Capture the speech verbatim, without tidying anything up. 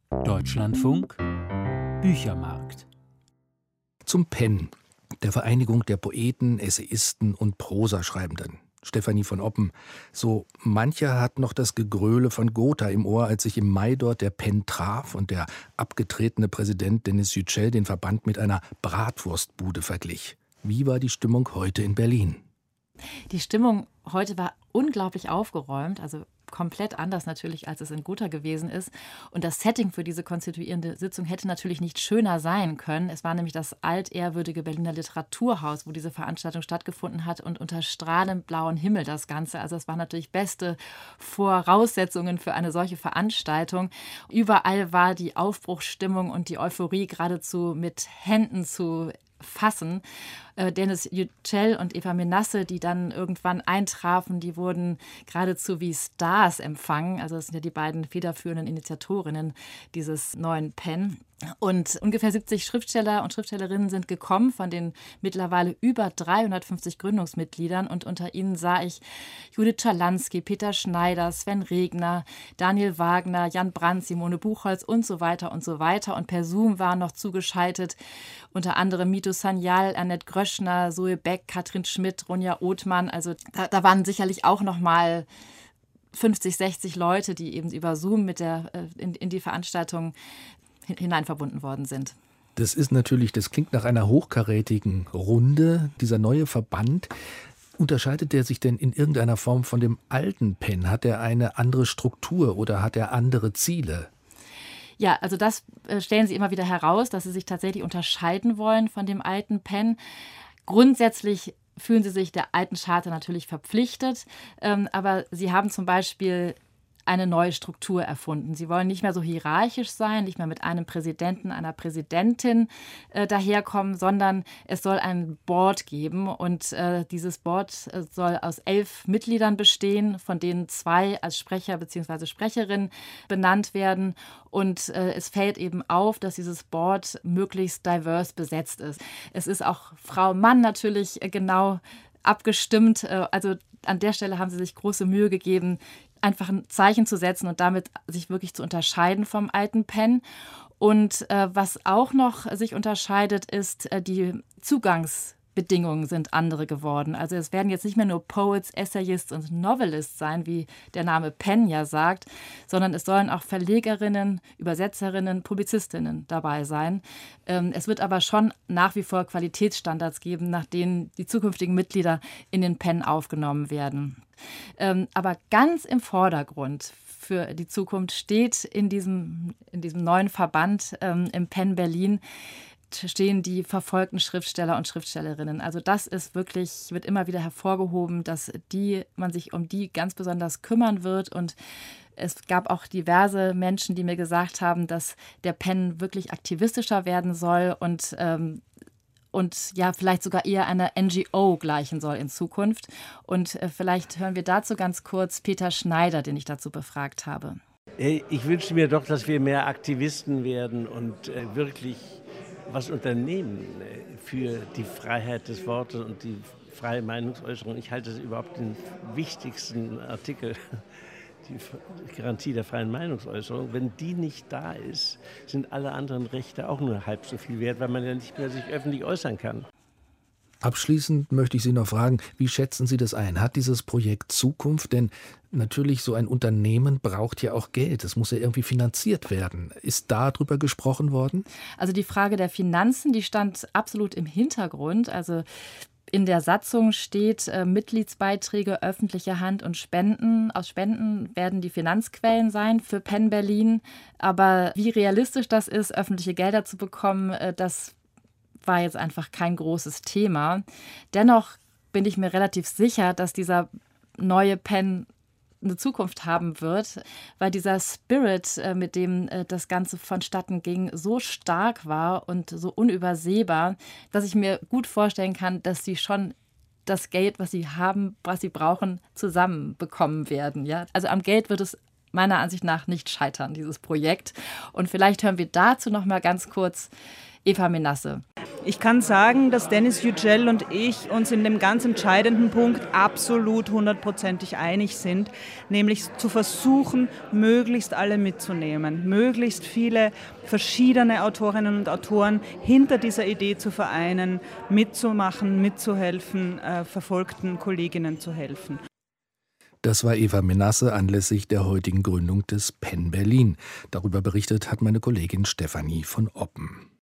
Deutschlandfunk Büchermarkt. Zum Pen, der Vereinigung der Poeten, Essayisten und Prosaschreibenden. Stefanie von Oppen. So mancher hat noch das Gegröle von Gotha im Ohr, als sich im Mai dort der Pen traf und der abgetretene Präsident Denis Yücel den Verband mit einer Bratwurstbude verglich. Wie war die Stimmung heute in Berlin? Die Stimmung heute war unglaublich aufgeräumt, also komplett anders natürlich, als es in Gotha gewesen ist. Und das Setting für diese konstituierende Sitzung hätte natürlich nicht schöner sein können. Es war nämlich das altehrwürdige Berliner Literaturhaus, wo diese Veranstaltung stattgefunden hat, und unter strahlend blauen Himmel das Ganze. Also es waren natürlich beste Voraussetzungen für eine solche Veranstaltung. Überall war die Aufbruchsstimmung und die Euphorie geradezu mit Händen zu fassen. Äh, Denis Yücel und Eva Menasse, die dann irgendwann eintrafen, die wurden geradezu wie Stars empfangen. Also das sind ja die beiden federführenden Initiatorinnen dieses neuen Pen. Und ungefähr siebzig Schriftsteller und Schriftstellerinnen sind gekommen von den mittlerweile über dreihundertfünfzig Gründungsmitgliedern. Und unter ihnen sah ich Judith Schalansky, Peter Schneider, Sven Regner, Daniel Wagner, Jan Brandt, Simone Buchholz und so weiter und so weiter. Und per Zoom waren noch zugeschaltet unter anderem Mito Sanyal, Annette Gröschner, Zoe Beck, Katrin Schmidt, Ronja Othmann. Also da, da waren sicherlich auch noch mal fünfzig, sechzig Leute, die eben über Zoom mit der, in, in die Veranstaltung hinein verbunden worden sind. Das ist natürlich, das klingt nach einer hochkarätigen Runde. Dieser neue Verband, unterscheidet der sich denn in irgendeiner Form von dem alten Pen? Hat er eine andere Struktur oder hat er andere Ziele? Ja, also das stellen sie immer wieder heraus, dass sie sich tatsächlich unterscheiden wollen von dem alten Pen. Grundsätzlich fühlen sie sich der alten Charta natürlich verpflichtet, ähm, aber sie haben zum Beispiel eine neue Struktur erfunden. Sie wollen nicht mehr so hierarchisch sein, nicht mehr mit einem Präsidenten, einer Präsidentin äh, daherkommen, sondern es soll ein Board geben. Und äh, dieses Board äh, soll aus elf Mitgliedern bestehen, von denen zwei als Sprecher bzw. Sprecherin benannt werden. Und äh, es fällt eben auf, dass dieses Board möglichst divers besetzt ist. Es ist auch Frau-Mann natürlich äh, genau abgestimmt. Äh, also an der Stelle haben sie sich große Mühe gegeben, einfach ein Zeichen zu setzen und damit sich wirklich zu unterscheiden vom alten Pen. Und äh, was auch noch sich unterscheidet, ist, äh, die Zugangsbedingungen sind andere geworden. Also es werden jetzt nicht mehr nur Poets, Essayists und Novelists sein, wie der Name Pen ja sagt, sondern es sollen auch Verlegerinnen, Übersetzerinnen, Publizistinnen dabei sein. Ähm, es wird aber schon nach wie vor Qualitätsstandards geben, nach denen die zukünftigen Mitglieder in den Pen aufgenommen werden. Ähm, aber ganz im Vordergrund für die Zukunft steht in diesem, in diesem neuen Verband ähm, im Pen Berlin stehen die verfolgten Schriftsteller und Schriftstellerinnen. Also das ist wirklich, wird immer wieder hervorgehoben, dass die, man sich um die ganz besonders kümmern wird. Und es gab auch diverse Menschen, die mir gesagt haben, dass der Pen wirklich aktivistischer werden soll und ähm, und ja, vielleicht sogar eher einer N G O gleichen soll in Zukunft. Und äh, vielleicht hören wir dazu ganz kurz Peter Schneider, den ich dazu befragt habe. Ich wünsche mir doch, dass wir mehr Aktivisten werden und äh, wirklich was unternehmen äh, für die Freiheit des Wortes und die freie Meinungsäußerung. Ich halte es überhaupt den wichtigsten Artikel, die Garantie der freien Meinungsäußerung. Wenn die nicht da ist, sind alle anderen Rechte auch nur halb so viel wert, weil man ja nicht mehr sich öffentlich äußern kann. Abschließend möchte ich Sie noch fragen, wie schätzen Sie das ein? Hat dieses Projekt Zukunft? Denn natürlich, so ein Unternehmen braucht ja auch Geld. Es muss ja irgendwie finanziert werden. Ist darüber gesprochen worden? Also die Frage der Finanzen, die stand absolut im Hintergrund. Also in der Satzung steht, äh, Mitgliedsbeiträge öffentlicher Hand und Spenden. Aus Spenden werden die Finanzquellen sein für Pen Berlin. Aber wie realistisch das ist, öffentliche Gelder zu bekommen, äh, das war jetzt einfach kein großes Thema. Dennoch bin ich mir relativ sicher, dass dieser neue Pen eine Zukunft haben wird, weil dieser Spirit, mit dem das Ganze vonstatten ging, so stark war und so unübersehbar, dass ich mir gut vorstellen kann, dass sie schon das Geld, was sie haben, was sie brauchen, zusammenbekommen werden. Ja? Also am Geld wird es meiner Ansicht nach nicht scheitern, dieses Projekt. Und vielleicht hören wir dazu noch mal ganz kurz Eva Menasse. Ich kann sagen, dass Dennis Yücel und ich uns in dem ganz entscheidenden Punkt absolut hundertprozentig einig sind, nämlich zu versuchen, möglichst alle mitzunehmen, möglichst viele verschiedene Autorinnen und Autoren hinter dieser Idee zu vereinen, mitzumachen, mitzuhelfen, äh, verfolgten Kolleginnen zu helfen. Das war Eva Menasse anlässlich der heutigen Gründung des PEN Berlin. Darüber berichtet hat meine Kollegin Stefanie von Oppen.